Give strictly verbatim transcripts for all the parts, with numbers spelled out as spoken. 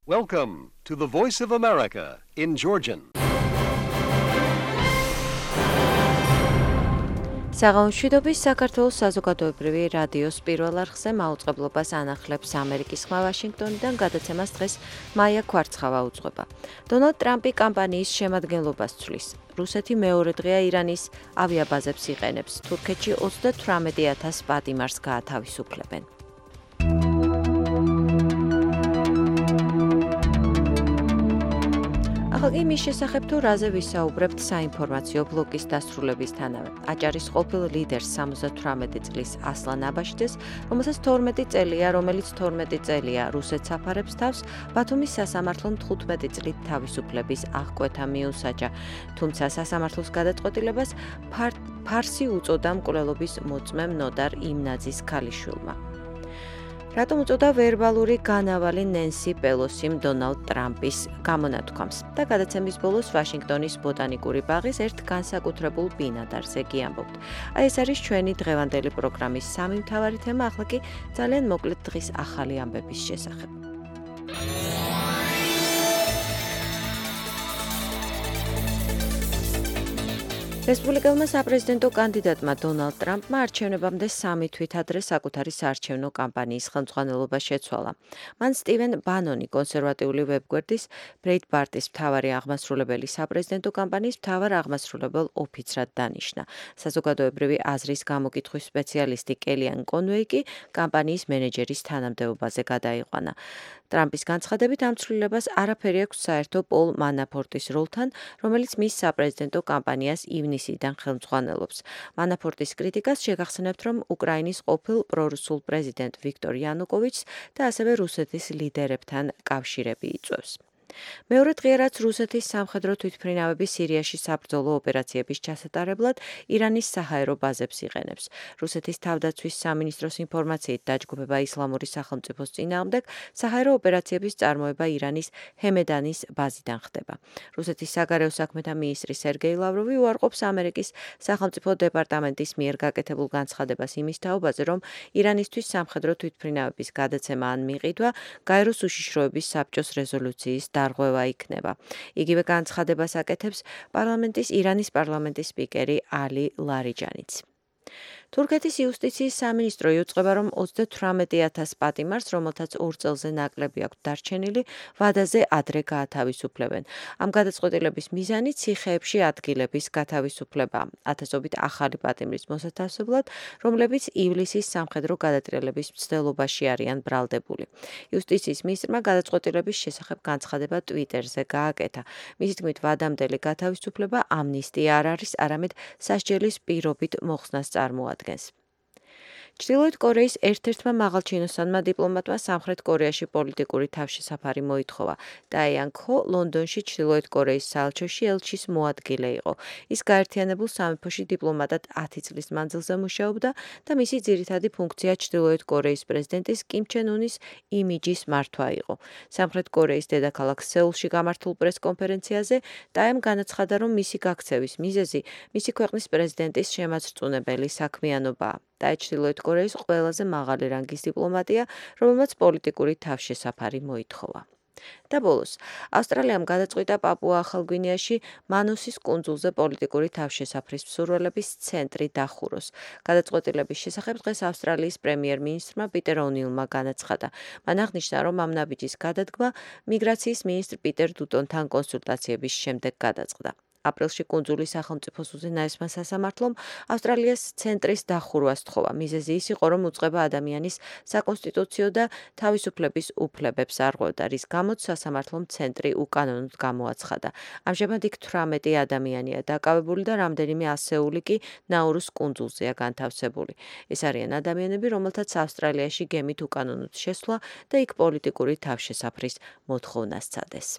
Welcome to the Voice of America in Georgian. საღამოშვიდობის საქართველოს საზოგადოებრივი რადიოს პირველ არხზე მაუწყებლობას ანახლებს ამერიკის ხმა ვაშინგტონიდან გადაცემას დღეს მაია ქვარცხავა უძღვება. დონალდ ტრამპი კამპანიის შემადგენლობას ცვლის. რუსეთი მეორე დღეა ირანის ავიაბაზებს იყენებს. თურქეთში ოცდათვრამეტი ათას პატიმარს გაათავისუფლებენ. ახლა იმის შესახებ თუ რაზე ვისაუბრებთ საინფორმაციო ბლოკის დასრულებისთანავე. აჭარის ყოფილ ლიდერს სამოცდათვრამეტი წლის ასლან აბაშიძეს, რომელსაც თორმეტი წელია, რომელიც თორმეტი წელია რუსეთს აფარებს თავს, ბათუმის სასამართლომ თხუთმეტი წლით თავისუფლების აღკვეთა მიუსაჯა. თუმცა სასამართლოს გადაწყვეტილებას ფარსი უწოდა მკვლელობის მოწმემ ნოდარ იმნაძის ქალიშვილმა. რატომ უწოდა ვერბალური განავალი ნენსი პელოსიმ დონალდ ტრამპის გამონათქვამს და გადაცემის ბოლოს ვაშინგტონის ბოტანიკური ბაღის ერთ განსაკუთრებულ ბინადარზე გიამბობთ. აი ეს არის ჩვენი დღევანდელი პროგრამის სამი მთავარი თემა, ახლა კი ძალიან მოკლედ დღის ახალი ამბების შესახებ. რესპუბლიკელმა საპრეზიდენტო კანდიდატმა დონალდ ტრამპმა არჩევნებამდე სამი თვით ადრე საკუთარი საარჩევნო კამპანიის ხელმძღვანელობა შეცვალა. მან სტივენ ბანონი, კონსერვატიული ვებგვერდის ბრეიტბარტის მთავარი აღმასრულებელი საპრეზიდენტო კამპანიის მთავარ აღმასრულებელ ოფიცრად დანიშნა. საზოგადოებრივი აზრის გამოკითხვის სპეციალისტი კელიან კონვეი კი კამპანიის მენეჯერის თანამდებობაზე გადაიყვანა. ტრამპის განცხადებით ამ ცვლილებას არაფერი აქვს საერთო პოლ მანაფორტის როლთან, რომელიც მის საპრეზიდენტო კამპანიას ივნისიდან ხელმძღვანელობს. მანაფორტის კრიტიკას შეგახსენებთ, რომ უკრაინის ყოფილ პრორუსულ პრეზიდენტ ვიქტორ იანუკოვიჩს და ასევე რუსეთის ლიდერებთან კავშირები იწვევს. მეორე დღეა, რაც რუსეთის სამხედრო თვითმფრინავები სირიაში საბრძოლო ოპერაციების ჩასატარებლად ირანის საჰაერო ბაზებს იყენებს. რუსეთის თავდაცვის სამინისტროს ინფორმაციით დაჯგუფება ისლამური სახელმწიფოს წინააღმდეგ საჰაერო ოპერაციების წარმოება ირანის ჰემედანის ბაზიდან ხდება. რუსეთის საგარეო საქმეთა მინისტრი სერგეი ლავროვი უარყოფს ამერიკის სახელმწიფო დეპარტამენტის მიერ გაკეთებულ განცხადებას იმის თაობაზე, რომ ირანისთვის სამხედრო თვითმფრინავების გადაცემა ან მიყიდვა გაეროს უშიშროების საბჭოს რეზოლუციის დარღვევა იქნება. იგივე განცხადებას აკეთებს პარლამენტის ირანის პარლამენტის სპიკერი ალი ლარიჯანიც. თურქეთის იუსტიციის სამინისტრო იუწყება, რომ ოცდათვრამეტი ათას პატიმარს, რომელთაც ორ წელზე ნაკლები აქვთ დარჩენილი, ვადაზე ადრე გაათავისუფლებენ. ამ გადაწყვეტილების მიზანი ციხეებში ადგილების გათავისუფლება, ათასობით ახალი პატიმრის მოსათავსებლად, რომლებიც ივლისის სამხედრო გადატრიალების მცდელობაში არიან ბრალდებული. იუსტიციის მინისტრმა გადაწყვეტილების შესახებ განცხადება ტვიტერზე გააკეთა. მისი თქმით, ვადამდელი გათავისუფლება ამნისტია არ არის, არამედ სასჯელის პირობით მოხსნას წარმოადგენს. ჩრდილოეთ კორეის ერთ-ერთმა მაღალჩინოსანმა დიპლომატმა სამხრეთ კორეაში პოლიტიკური თავშესაფარი მოითხოვა. დაიან ქო ლონდონში ჩრდილოეთ კორეის საელჩოში ელჩის მოადგილე იყო. ის გაერთიანებულ სამეფოში დიპლომატად ათი წლის მანძილზე მუშაობდა და მისი ძირითადი ფუნქცია ჩრდილოეთ კორეის პრეზიდენტის კიმ ჩენ უნის იმიჯის მართვა იყო. სამხრეთ კორეის დედაქალაქ სეულში გამართულ პრესკონფერენციაზე დაემ განაცხადა, რომ მისი გაქცევის მიზეზი მისი ქვეყნის პრეზიდენტის შემაცრწუნებელი საქმიანობაა. და ჩრდილოეთ კორეის ყველაზე მაღალი რანგის დიპლომატია, რომელმაც პოლიტიკური თავშესაფარი მოითხოვა. და ბოლოს, ავსტრალიამ გადაწყვიტა პაპუა-ახალგვინეაში მანუსის კუნძულზე პოლიტიკური თავშესაფრის მსურველების ცენტრი დახუროს. გადაწყვეტილების შესახებ დღეს ავსტრალიის პრემიერ-მინისტრმა პიტერ ონილმა განაცხადა. მან აღნიშნა, რომ ამ ნაბიჯის გადადგმა მიგრაციის მინისტრ პიტერ დუტონთან კონსულტაციების შემდეგ გადაწყდა. აპრილში კუნძულის სახელმწიფოს უზენაესმა სასამართლომ ავსტრალიას ცენტრის დახურვას თხოვა. მიზეზი ის იყო, რომ უწყება ადამიანის საკონსტიტუციო და თავისუფლების უფლებებს არღვევდა, რის გამოც სასამართლომ ცენტრი უკანონოდ გამოაცხადა. ამჟამად იქ თვრამეტი ადამიანია დაკავებული და რამდენიმე ასეული კი ნაურუს კუნძულზეა განთავსებული. ეს არიან ადამიანები, რომელთაც ავსტრალიაში გემით უკანონოდ შესვლა და იქ პოლიტიკური თავშესაფრის მოთხოვნა სცადეს.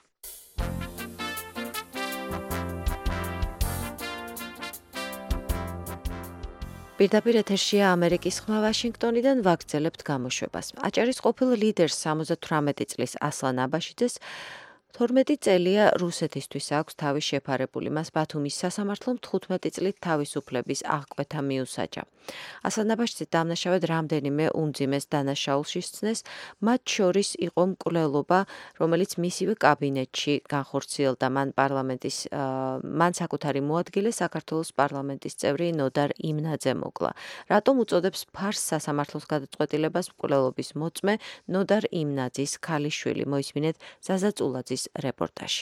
პირდაპირ ეთერშია ამერიკის ხმა ვაშინგტონიდან ვაგრძელებთ გამოშვებას. აჭარის ყოფილ ლიდერს სამოცდათვრამეტი წლის ასლან აბაშიძეს თორმეტი წელია რუსეთისთვის აქვს თავი შეფარებული. მას ბათუმის სასამართლომ თხუთმეტი წლით თავისუფლების აღკვეთა მიუსაჯა. ასლან აბაშიძე დამნაშავედ რამდენიმე უმძიმეს დანაშაულს ისცნეს, მათ შორის იყო მკვლელობა, რომელიც მისივე კაბინეტში განხორციელდა. მან პარლამენტის მან საკუთარი მოადგილე საქართველოს პარლამენტის წევრი ნოდარ იმნაძე მოკლა. რატომ უწოდებს ფარს სასამართლოს გადაწყვეტილებას მკვლელობის მოწმე ნოდარ იმნაძის ქალიშვილი? მოისმინეთ ზაზა წულაძის რეპორტაჟი.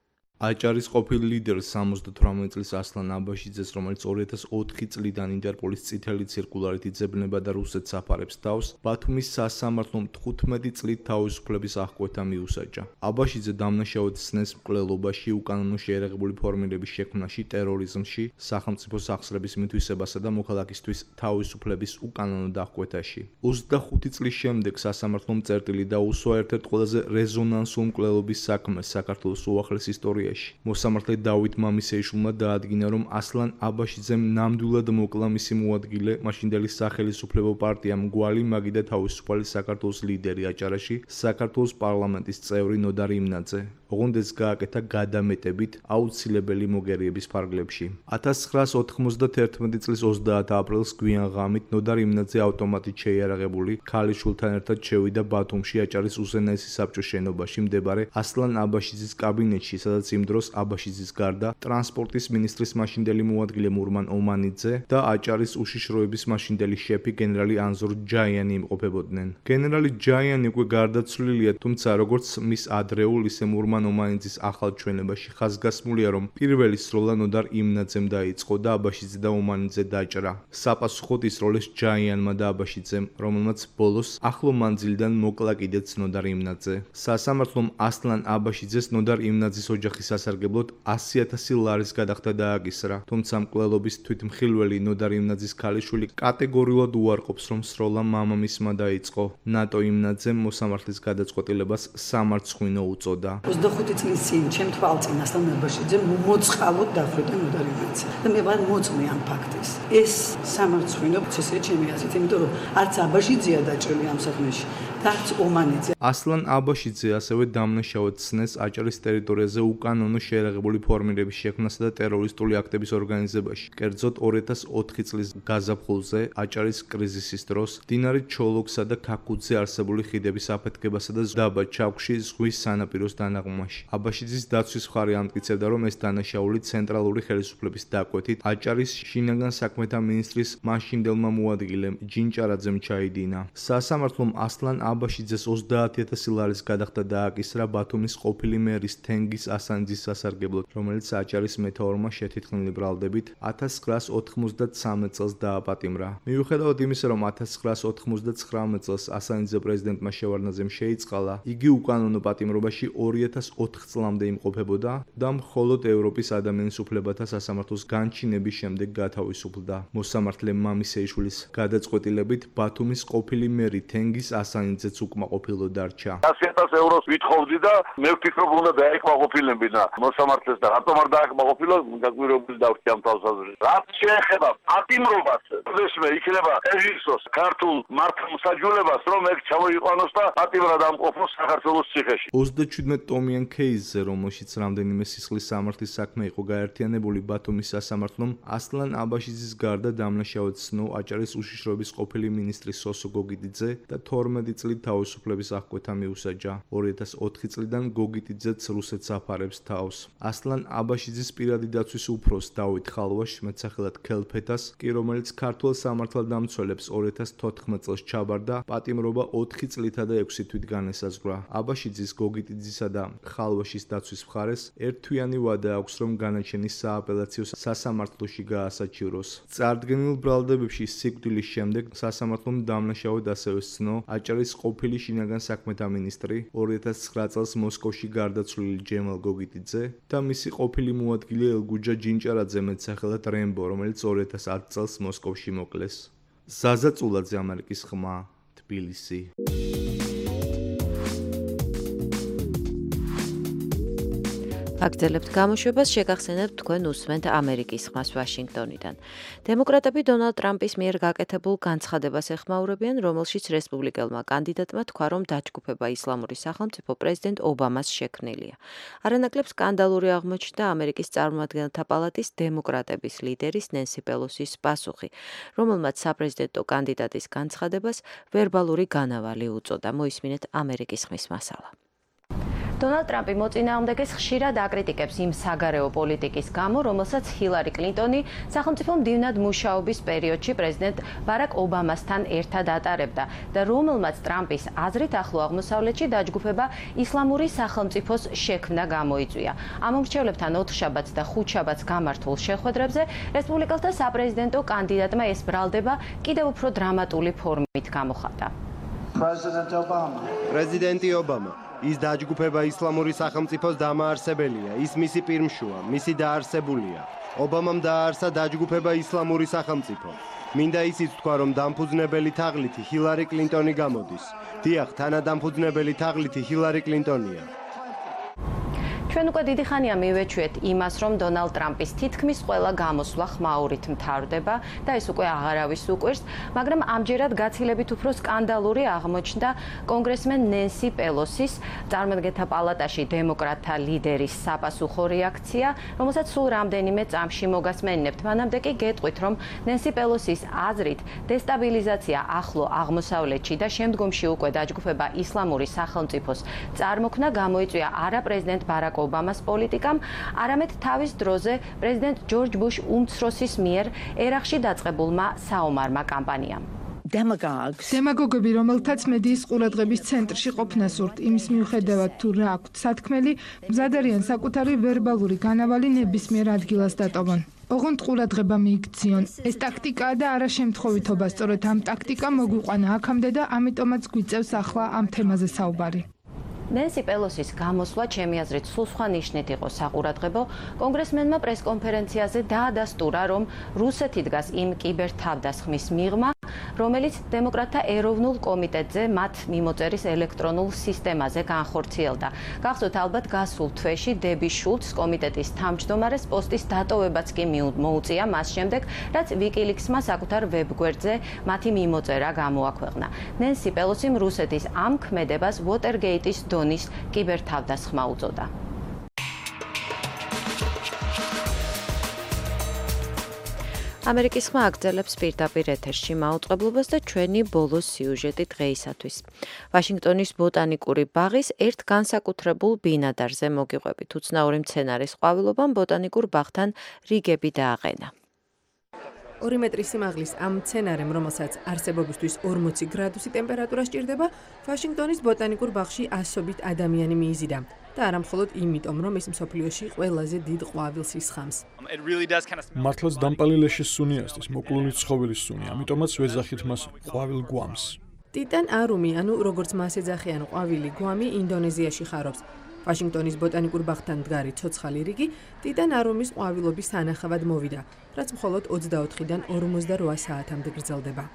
აჭარის ყოფილ ლიდერს სამოცდათვრამეტ წლის ასლან აბაშიძეს, რომელიც ორი ათას ოთხი წლიდან ინტერპოლის წითელი ციρკულარით იძებნება და რუსეთს აფარებს თავს, ბათუმის სასამართლომ თხუთმეტი წლით თავისუფლების აღკვეთა მიუსაჯა. აბაშიძე დამნაშავედ სცნეს მკვლელობაში, უკანონო შეერაღებული ფორმირების შექმნაში, ტერორიზმში, სახელმწიფო სახსრების მითვისებასა და მოქალაქისთვის თავისუფლების უკანონო დახკვეთაში. ოცდახუთი წლის შემდეგ სასამართლომ წერტილი დაუსვა ერთ-ერთ ყველაზე რეზონანსულ მკვლელობის საქმეს საქართველოს უახლეს ისტორიაში. მოსამართლე დავით მამისეიშვილმა დაადგინა, რომ ასლან აბაშიძემ ნამდვილად მოკლა მისი მოადგილე, მაშინდელი სახელისუფლებო პარტია მგვალი მაგი და თავისუფალი საქართველოს ლიდერი აჭარაში, საქართველოს პარლამენტის წევრი ნოდარ იმნაძე. ოღონდ ეს გააკეთა გადამეტებით აუცილებელი მოგერიების ფარგლებში. ათას ცხრაას ოთხმოცდათერთმეტი წლის ოცდაათ აპრილს გვიან ღამით ნოდარ იმნაძე ავტომატით შეიარაღებული ქალიშვილთან ერთად შევიდა ბათუმში აჭარის უზენაესი საბჭოს შენობაში მდებარე ასლან აბაშიძის კაბინეტში, სადაც იმ დროს აბაშიძის გარდა ტრანსპორტის მინისტრის მაშინდელი მოადგილე მურმან ომანიძე და აჭარის უშიშროების მაშინდელი შეფი გენერალი ანზორ ჯაიანი იმყოფებოდნენ. გენერალი ჯაიანი უკვე გარდაცვლილია, თუმცა როგორც მის ადრეულ, ისე მურმან ომანიძის ახალ ჩვენებაში ხაზგასმულია, რომ პირველი სროლა ნოდარ იმნაძემ დაიწყო და აბაშიძე და ომანიძე დაჭრა. საპასუხოდ ისროლეს ჯაიანმა და აბაშიძემ, რომელმაც ბოლოს ახლო მანძილიდან მოკლა კიდეც ნოდარ იმნაძე. სასამართლომ ასლან აბაშიძეს ნოდარ იმნაძის ოჯახის სასარგებლოდ ასი ათასი ლარის გადახდა დააკისრა, თუმცა მკვლელობის თვითმხილველი ნოდარ იმნაძის ქალიშვილი კატეგორიულად უარყოფს, რომ სროლა მამამისმა დაიწყო. ნატო იმნაძემ მოსამართლის გადაწყვეტილებას სამარცხვინო უწოდა. ოცდახუთი წლის წინ ჩემ თვალწინ ასლან აბაშიძე მოწყალოდ დახვრიტა ნოდარ იმნაძე და მე ვარ მოწმე ამ ფაქტის. ეს სამარცხვინო პროცესია ჩემი აზრით, იმიტომ რომ არც აბაშიძეა დაჭრილი ამ საქმეში და არც ომანიძე. ასლან აბაშიძე ასევე დამნაშავედ სცნეს აჭარის ტერიტორიაზე უკანონო შეერაღებული ფორმირების შექმნასა და ტერორისტული აქტების ორგანიზებაში. კერძოდ ორი ათას ოთხი წლის გაზაფხულზე, აჭარის კრიზისის დროს, მდინარე ჩოლოქსა და ქაქუძზე არსებული ხიდების აფეთქებასა და დაბა ჩაქვში ზღვის სანაპიროს დანაღმვაში. აბაშიძის დაცვის მხარე ამტკიცებდა, რომ ეს დანაშაული ცენტრალური ხელისუფლების დაკვეთით აჭარის შინაგან საქმეთა მინისტრის მაშინდელმა მოადგილემ ჯინჭარაძემ ჩაიდინა. სასამართლომ ასლან აბაშიძეს ოცდაათი ათასი ლარის გადახდა დააკისრა ბათუმის ყოფილი მერის თენგიზ ასანძის სასარგებლოდ, რომელიც აჭარის მეთაურმა შეთითხნილი ბრალდებით ათას ცხრაას ოთხმოცდათსამეტ წელს დააპატიმრა. მიუხედავად იმისა, რომ ათას ცხრაას ოთხმოცდათხრამეტ წელს ასანძე პრეზიდენტმა შევარდნაძემ შეიწყალა, იგი უკანონო პატიმრობაში ორი ათას ოთხ წლამდე იმყოფებოდა და მხოლოდ ევროპის ადამიანის უფლებათა სასამართლოს განჩინების შემდეგ გათავისუფლდა. მოსამართლე მამისეიშვილის გადაწყვეტილებით ბათუმის ყოფილი მერი თენგიზ ასანიძეც უკმაყოფილო დარჩა. ასი ათას ევროს ვითხოვდი და მე ვფიქრობ, უნდა დაეკმაყოფილებინა მოსამართლეს და რატომ არ დააკმაყოფილო, გაგვირებული დავხდი ამ თავსაზრისით. რაც შეეხება პატიმრობას, ესმე იქნება ეჟისოს ქართულ მართლმსაჯულებას, რომ ეგ ჩამოიყვანოს და პატიმრად ამყოფოს საქართველოს ციხეში. ოცდაჩვიდმეტ ტომიან кейსზე, რომელშიც რამდენიმე სისხლის სამართლის საქმე იყო გაერთიანებული, ბათუმის სასამართლომ ასლან აბაშიძის გარდა დამნაშავედ სცნო აჭარის უშიშროების ყოფილი მინისტრი სოსო გოგიტიძე და თორმეტი წლით თავისუფლების აღკვეთა მიუსაჯა. ორი ათას ოთხი წლიდან გოგიტიძეც რუსეთს აფარებს თავს. ასლან აბაშიძის პირადი დაცვის უფროს დავით ხალვაშ, მეტსახელად ქელფეთას, კი რომელიც ქართველ სამართალდამცველებს ორი ათას თოთხმეტ წელს ჩაბარდა, პატიმრობა ოთხი წლითა და ექვსი თვით განესაზღვრა. აბაშიძის, გოგიტიძისა და ხალვაშის დაცვის მხარეს ერთთვიანი ვადა აქვს, რომ განაჩენი სააპელაციო სასამართლოში გაასაჩივროს. წარდგენილ ბრალდებებში სიკვდილის შემდეგ სასამართლომ დამნაშავედ ასევე სცნო აჭარის ყოფილი შინაგან საქმეთა მინისტრი, ორი ათას ცხრა წელს მოსკოვში გარდაცვლილი ჯემალ გოგიტიძე და მისი ყოფილი მოადგილე ელგუჯა ჯინჭარაძე, მეტსახელად რემბო, რომელიც ორი ათას ათ წელს მოსკოვში მოკლეს. ზაზა წულაძე, ამერიკის ხმა, თბილისი. აგრძელებთ გამოშვებას, შეგახსენებთ თქვენ უსმენთ ამერიკის ხმას ვაშინგტონიდან. დემოკრატები დონალდ ტრამპის მიერ გაკეთებულ განცხადებას ეხმაურებიან, რომელშიც რესპუბლიკელმა კანდიდატმა თქვა, რომ დაჯგუფება ისლამური სახელმწიფო პრეზიდენტ ობამას შექმნილია. არანაკლებ სკანდალური აღმოჩნდა ამერიკის წარმომადგენელთა პალატის დემოკრატების ლიდერის ნენსი პელოსის პასუხი, რომელმაც საპრეზიდენტო კანდიდატის განცხადებას ვერბალური განავალი უწოდა. მოისმინეთ ამერიკის ხმის მასალა. დონალდ ტრამპი მოწინააღმდეგეს ხშირად აკრიტიკებს იმ საგარეო პოლიტიკის გამო, რომელსაც ჰილარი კლინტონი სახელმწიფო მდივნად მუშაობის პერიოდში პრეზიდენტ ბარაკ ობამასთან ერთად ატარებდა და რომელმაც ტრამპის აზრით ახლო აღმოსავლეთში დაჯგუფება ისლამური სახელმწიფოს შექმნა გამოიწვია. ამომრჩევლებთან ოთხშაბათს და ხუთშაბათს გამართულ შეხვედრებზე რესპუბლიკელთა საპრეზიდენტო კანდიდატმა ეს ბრალდება კიდევ უფრო დრამატული ფორმით გამოხატა. პრეზიდენტი ობამა ის დაჯგუფება ისლამური სახელმწიფოს დამაარსებელია, ის მისი პირმშუა, მისი დაარსებულია. ობამამ დააარსა დაჯგუფება ისლამური სახელმწიფო. მინდა ისიც თქვა, რომ დამფუძნებელი თაღლითი ჰილარი კლინტონი გამოდის. დიახ, თანადამფუძნებელი თაღლითი ჰილარი კლინტონია. ჩვენ უკვე დიდი ხანია მივეჩვიეთ იმას, რომ დონალდ ტრამპის თითქმის ყველა გამოსვლა ხმაურით მთავრდება და ეს უკვე აღარავის უკვირს, მაგრამ ამჯერად გაცილებით უფრო სკანდალური აღმოჩნდა კონგრესმენ ნენსი პელოსის, წარმომადგენელთა პალატაში დემოკრატთა ლიდერის საპასუხო რეაქცია, რომელსაც სულ რამდენიმე წამში მოგასმენინებთ. მანამდე კი გეტყვით, რომ ნენსი პელოსის აზრით დესტაბილიზაცია ახლო აღმოსავლეთში და შემდგომში უკვე დაჯგუფება ისლამური სახელმწიფოს წარმოქმნა გამოიწვია არა პრეზიდენტ ბარაკ ობამას პოლიტიკამ, არამედ თავის დროზე პრეზიდენტ ჯორჯ ბუშ უმცროსის მიერ ერაყში დაწყებულმა საომარმა კამპანიამ. დემაგოგები, რომელთაც მედიის ყურადღების ცენტრში ყოფნა სურთ, იმის მიუხედავად თუ რა აქვთ სათქმელი, მზად არიან საკუთარი ვერბალური განავალი ნებისმიერ ადგილას დატოვონ. ოღონდ ყურადღება მიიქციონ. ეს ტაქტიკაა და არა შემთხვევითობა, სწორედ ამ ტაქტიკამ მოგვიყვანა აქამდე და ამიტომაც გვიწევს ახლა ამ თემაზე საუბარი. ნენსი პელოსის გამოსვლა ჩემი აზრით სულ სხვა ნიშნით იყო საყურადღებო. კონგრესმენმა პრესკონფერენციაზე დაადასტურა, რომ რუსეთი დგას იმ კიბერთავდასხმის მიღმა, რომელიც დემოკრატთა ეროვნულ კომიტეტზე მათ მიმოწერის ელექტრონულ სისტემაზე განხორციელდა. გახსოვთ ალბათ გასულ თვეში დები შულცს კომიტეტის თავმჯდომარეს პოსტის დატოვებაც კი მოუწია მას შემდეგ, რაც ვიკილიქსმა საკუთარ ვებგვერდზე მათი მიმოწერა გამოაქვეყნა. ნენსი პელოსიმ რუსეთის ამ ქმედებას ვოტერგეიტის დონის კიბერთავდასხმა უწოდა. ამერიკის ხმა აგრძელებს პირდაპირ ეთერში მაუწყებლობას და ჩვენი ბოლო სიუჟეტი დღეისათვის. ვაშინგტონის ბოტანიკური ბაღის ერთ განსაკუთრებულ ბინადარზე მოგიყვებით. უცნაური მცენარის ყვავილობამ ბოტანიკურ ბაღთან რიგები დააყენა. ორი მეტრის სიმაღლის ამ მცენარემ, რომელსაც არსებობისთვის ორმოცი გრადუსი ტემპერატურა სჭირდება, ვაშინგტონის ბოტანიკურ ბაღში ასობით ადამიანი მიიზიდა. და არა მხოლოდ იმიტომ, რომ ის მსოფლიოში ყველაზე დიდ ყვავილს ისხამს. მართლაც დამპალი ლეშის სუნი ასდის, მოკლული ცხოველის სუნი, ამიტომაც ვეძახით მას ყვავილ გვამს. ტიტან არუმი, ანუ როგორც მას ეძახიან ყვავილი გვამი, ინდონეზიაში ხარობს. ვაშინგტონის ბოტანიკურ ბაღთან მდგარი ცოცხალი რიგი ტიტან არუმის ყვავილობის თანახავად მოვიდა, რაც მხოლოდ ოცდაოთხიდან ორმოცდარვა საათამდე გრძელდება.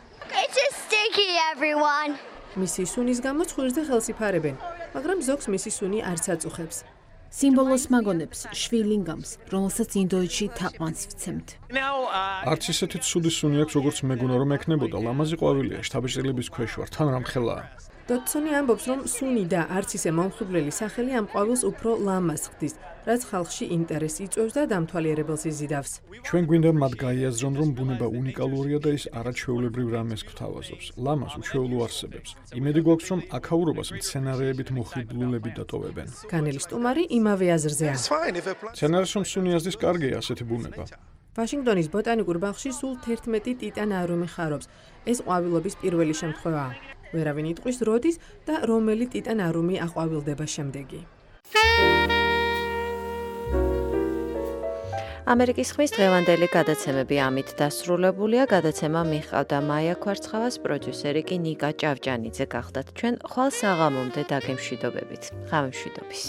მისი სუნის გამო ცხვირზე ხელს იფარებენ, მაგრამ ზოგს მისი სუნი არც აწუხებს. სიმბოლოს მაგონებს, შვილინგამს, რომელსაც ინდოეთში თაყვანს ვცემთ. არც ისეთი ცუდი სუნი აქვს, როგორც მეგონა რომ ექნებოდა, ლამაზი ყვავილია, შთაბეჭდილების ქვეშ ვარ, თან რამხელაა. დოტსონი ამბობს, რომ სუნი და არც ისე მომხიბვლელი სახელი ამ ყვავილს უფრო ლამაზ ხდის, რაც ხალხში ინტერესს იწვევს და დამთვალიერებელს იზიდავს. ჩვენ გვინდა მათ გაიაზრონ, რომ ბუნება უნიკალურია და ის არაჩვეულებრივ რამეს გვთავაზობს. ლამაზ უჩვეულო არსებებს. იმედი გვაქვს, რომ აქაურობას მცენარეებით მოხიბლულები დატოვებენ. განელის სტუმარი იმავე აზრზეა. მცენარეს რომ სუნი აზდის, კარგია ასეთი ბუნება. ვაშინგტონის ბოტანიკურ ბაღში სულ თერთმეტი ტიტან არუმი ხარობს. ეს ყვავილობის პირველი შემთხვევაა. ვერავინ იტყვის როდის და რომელი ტიტან არუმი აყვავილდება შემდეგი. ამერიკის ხმის დღევანდელი გადაცემები ამით დასრულებულია. გადაცემა მიჰყავდა მაია ქვარცხავას, პროდიუსერი კი ნიკა ჭავჭანიძე გახდათ. ჩვენ ხვალ საღამომდე დაგემშვიდობებით. ღამემშვიდობის.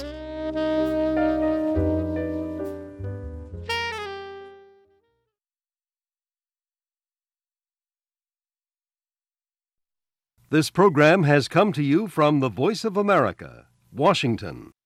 This program has come to you from the Voice of America, Washington.